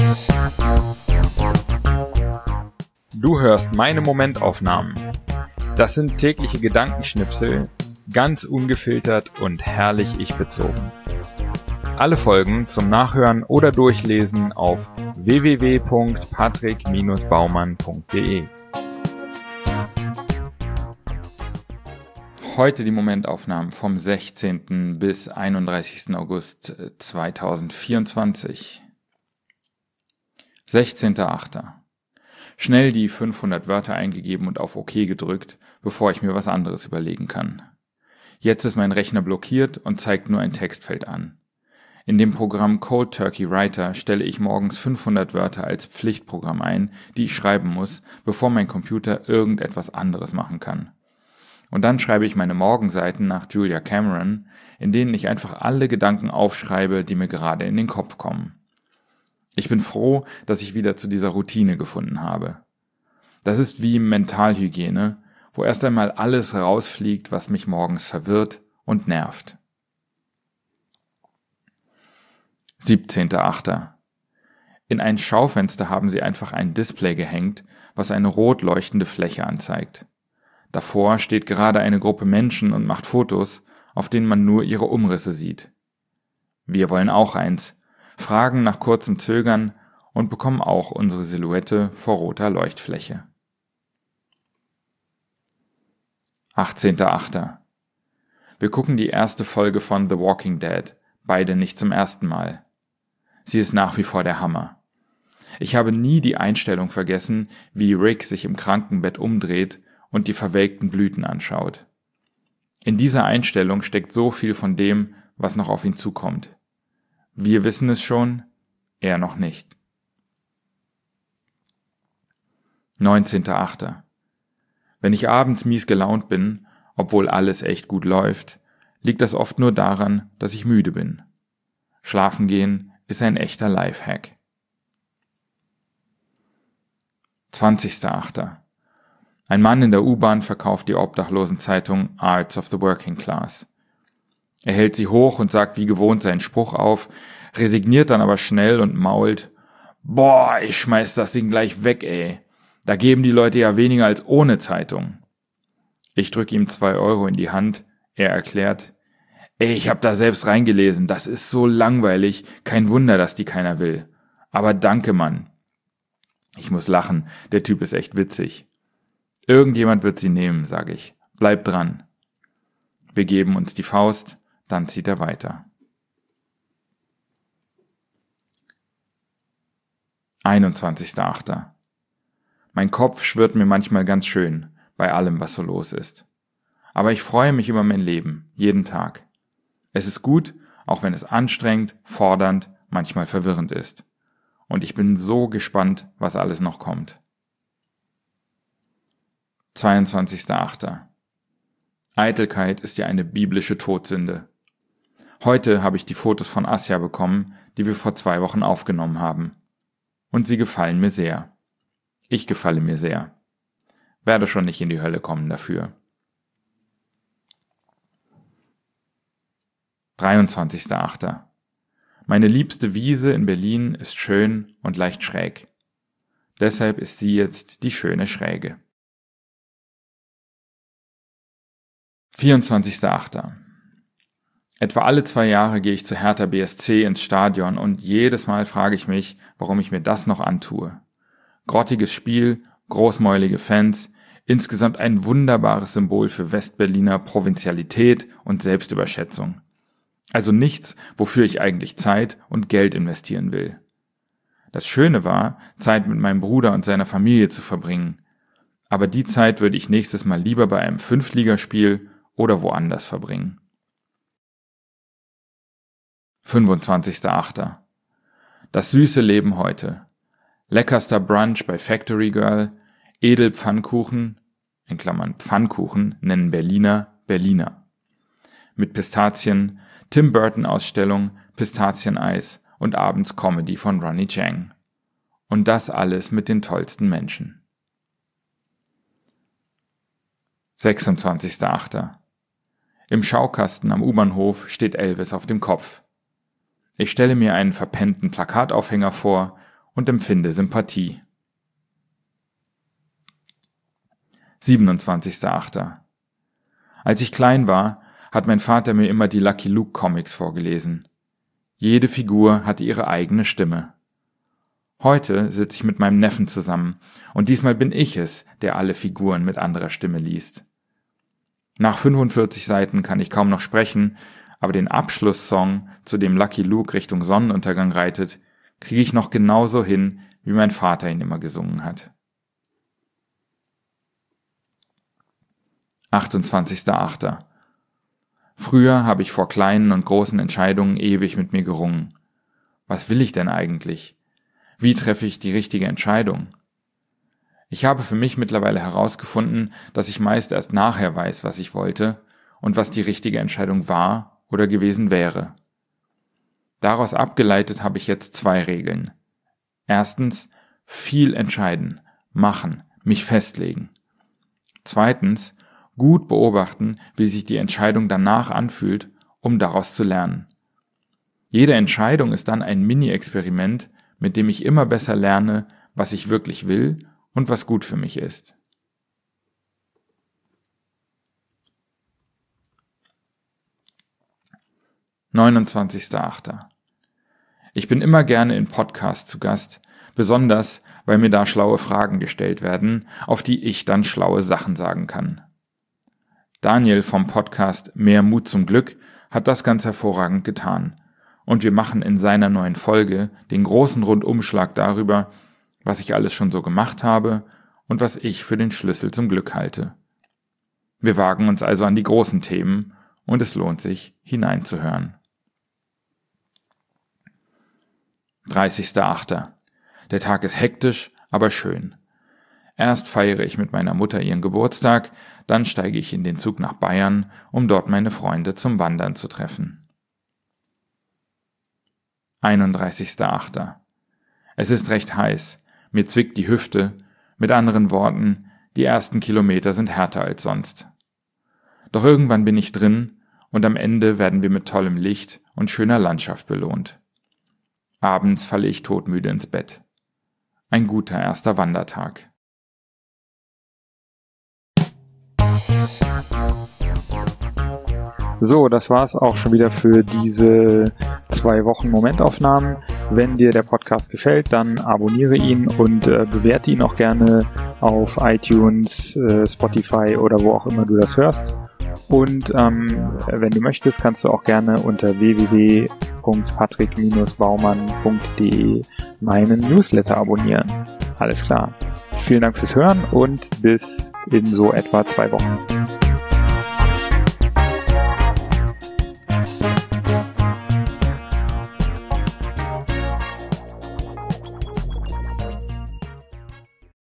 Du hörst meine Momentaufnahmen. Das sind tägliche Gedankenschnipsel, ganz ungefiltert und herrlich ich-bezogen. Alle Folgen zum Nachhören oder Durchlesen auf www.patrick-baumann.de. Heute die Momentaufnahmen vom 16. bis 31. August 2024. 16.8. Schnell die 500 Wörter eingegeben und auf OK gedrückt, bevor ich mir was anderes überlegen kann. Jetzt ist mein Rechner blockiert und zeigt nur ein Textfeld an. In dem Programm Cold Turkey Writer stelle ich morgens 500 Wörter als Pflichtprogramm ein, die ich schreiben muss, bevor mein Computer irgendetwas anderes machen kann. Und dann schreibe ich meine Morgenseiten nach Julia Cameron, in denen ich einfach alle Gedanken aufschreibe, die mir gerade in den Kopf kommen. Ich bin froh, dass ich wieder zu dieser Routine gefunden habe. Das ist wie Mentalhygiene, wo erst einmal alles rausfliegt, was mich morgens verwirrt und nervt. 17.8. In ein Schaufenster haben sie einfach ein Display gehängt, was eine rot leuchtende Fläche anzeigt. Davor steht gerade eine Gruppe Menschen und macht Fotos, auf denen man nur ihre Umrisse sieht. Wir wollen auch eins, fragen nach kurzem Zögern und bekommen auch unsere Silhouette vor roter Leuchtfläche. 18.8. Wir gucken die erste Folge von The Walking Dead, beide nicht zum ersten Mal. Sie ist nach wie vor der Hammer. Ich habe nie die Einstellung vergessen, wie Rick sich im Krankenbett umdreht und die verwelkten Blüten anschaut. In dieser Einstellung steckt so viel von dem, was noch auf ihn zukommt. Wir wissen es schon, er noch nicht. 19.8. Wenn ich abends mies gelaunt bin, obwohl alles echt gut läuft, liegt das oft nur daran, dass ich müde bin. Schlafen gehen ist ein echter Lifehack. 20.8. Ein Mann in der U-Bahn verkauft die Obdachlosenzeitung Arts of the Working Class. Er hält sie hoch und sagt wie gewohnt seinen Spruch auf, resigniert dann aber schnell und mault, »Boah, ich schmeiß das Ding gleich weg, ey. Da geben die Leute ja weniger als ohne Zeitung.« Ich drücke ihm 2 Euro in die Hand, er erklärt, »Ey, ich hab da selbst reingelesen, das ist so langweilig, kein Wunder, dass die keiner will. Aber danke, Mann.« Ich muss lachen, der Typ ist echt witzig. »Irgendjemand wird sie nehmen«, sage ich. »Bleib dran.« Wir geben uns die Faust, dann zieht er weiter. 21.8. Mein Kopf schwirrt mir manchmal ganz schön, bei allem, was so los ist. Aber ich freue mich über mein Leben, jeden Tag. Es ist gut, auch wenn es anstrengend, fordernd, manchmal verwirrend ist. Und ich bin so gespannt, was alles noch kommt. 22.8. Eitelkeit ist ja eine biblische Todsünde. Heute habe ich die Fotos von Asja bekommen, die wir vor 2 Wochen aufgenommen haben. Und sie gefallen mir sehr. Ich gefalle mir sehr. Werde schon nicht in die Hölle kommen dafür. 23.8. Meine liebste Wiese in Berlin ist schön und leicht schräg. Deshalb ist sie jetzt die schöne Schräge. 24.8. Etwa alle 2 Jahre gehe ich zu Hertha BSC ins Stadion und jedes Mal frage ich mich, warum ich mir das noch antue. Grottiges Spiel, großmäulige Fans, insgesamt ein wunderbares Symbol für Westberliner Provinzialität und Selbstüberschätzung. Also nichts, wofür ich eigentlich Zeit und Geld investieren will. Das Schöne war, Zeit mit meinem Bruder und seiner Familie zu verbringen. Aber die Zeit würde ich nächstes Mal lieber bei einem 5-Ligaspiel oder woanders verbringen. 25.8. Das süße Leben heute. Leckerster Brunch bei Factory Girl, Edelpfannkuchen, in Klammern Pfannkuchen, nennen Berliner Berliner. Mit Pistazien, Tim Burton Ausstellung, Pistazieneis und abends Comedy von Ronny Chang. Und das alles mit den tollsten Menschen. 26.8. Im Schaukasten am U-Bahnhof steht Elvis auf dem Kopf. Ich stelle mir einen verpennten Plakataufhänger vor und empfinde Sympathie. 27.8. Als ich klein war, hat mein Vater mir immer die Lucky Luke Comics vorgelesen. Jede Figur hatte ihre eigene Stimme. Heute sitze ich mit meinem Neffen zusammen und diesmal bin ich es, der alle Figuren mit anderer Stimme liest. Nach 45 Seiten kann ich kaum noch sprechen, aber den Abschlusssong, zu dem Lucky Luke Richtung Sonnenuntergang reitet, kriege ich noch genauso hin, wie mein Vater ihn immer gesungen hat. 28.8. Früher habe ich vor kleinen und großen Entscheidungen ewig mit mir gerungen. Was will ich denn eigentlich? Wie treffe ich die richtige Entscheidung? Ich habe für mich mittlerweile herausgefunden, dass ich meist erst nachher weiß, was ich wollte und was die richtige Entscheidung war oder gewesen wäre. Daraus abgeleitet habe ich jetzt 2 Regeln. Erstens, viel entscheiden, machen, mich festlegen. Zweitens, gut beobachten, wie sich die Entscheidung danach anfühlt, um daraus zu lernen. Jede Entscheidung ist dann ein Mini-Experiment, mit dem ich immer besser lerne, was ich wirklich will und was gut für mich ist. (29.8.) Ich bin immer gerne in Podcasts zu Gast, besonders, weil mir da schlaue Fragen gestellt werden, auf die ich dann schlaue Sachen sagen kann. Daniel vom Podcast Mehr Mut zum Glück hat das ganz hervorragend getan und wir machen in seiner neuen Folge den großen Rundumschlag darüber, was ich alles schon so gemacht habe und was ich für den Schlüssel zum Glück halte. Wir wagen uns also an die großen Themen und es lohnt sich, hineinzuhören. 30.8. Der Tag ist hektisch, aber schön. Erst feiere ich mit meiner Mutter ihren Geburtstag, dann steige ich in den Zug nach Bayern, um dort meine Freunde zum Wandern zu treffen. 31.8. Es ist recht heiß, mir zwickt die Hüfte, mit anderen Worten, die ersten Kilometer sind härter als sonst. Doch irgendwann bin ich drin und am Ende werden wir mit tollem Licht und schöner Landschaft belohnt. Abends falle ich todmüde ins Bett. Ein guter erster Wandertag. So, das war's auch schon wieder für diese 2 Wochen Momentaufnahmen. Wenn dir der Podcast gefällt, dann abonniere ihn und bewerte ihn auch gerne auf iTunes, Spotify oder wo auch immer du das hörst. Und wenn du möchtest, kannst du auch gerne unter www.patrick-baumann.de meinen Newsletter abonnieren. Alles klar. Vielen Dank fürs Hören und bis in so etwa 2 Wochen.